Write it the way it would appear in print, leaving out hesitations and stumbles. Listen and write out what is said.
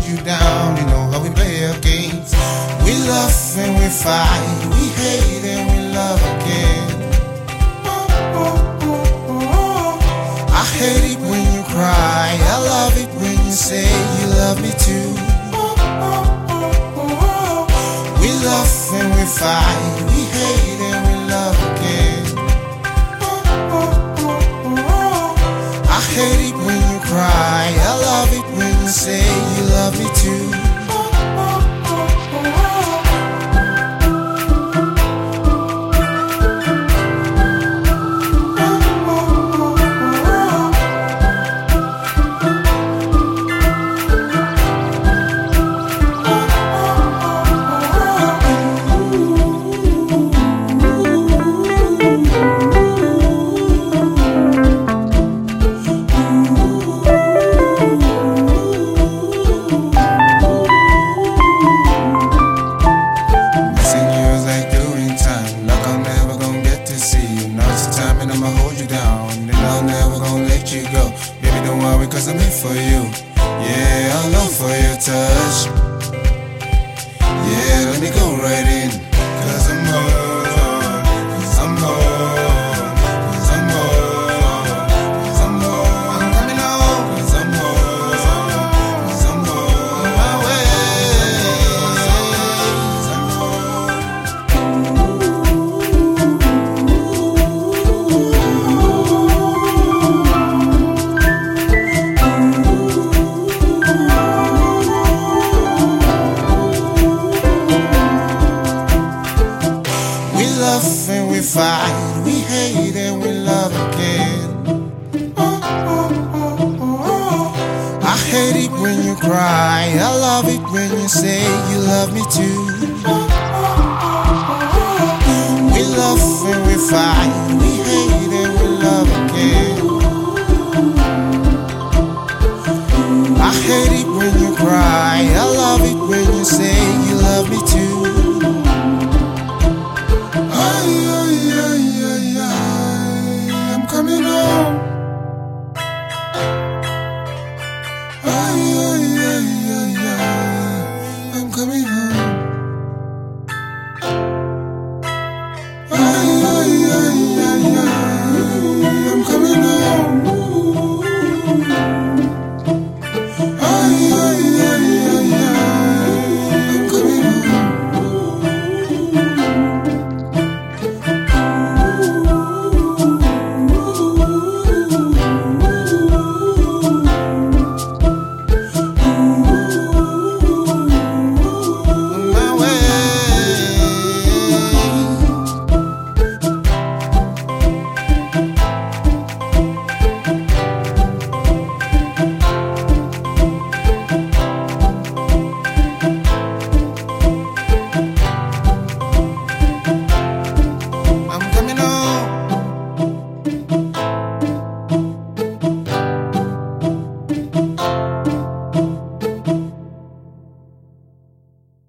you down. You know how we play our games. We love and we fight, we hate and we love again. I hate it when you cry, I love it when you say you love me too. We love and we fight, we hate and we love again. I hate it when you cry, I love it when you say you love me too. I'ma hold you down, and I'm never gonna let you go. Baby, don't worry, cause I'm here for you. Yeah, I long for your touch. Yeah, let me go right in. Cause I'm home, cause I'm home, cause I'm home, cause I'm home. I'm coming home, cause I'm home, cause I'm home. On my way, cause I'm home. And we fight, we hate and we love again. I hate it when you cry, I love it when you say you love me too. We love and we fight, we hate and we love again. I hate it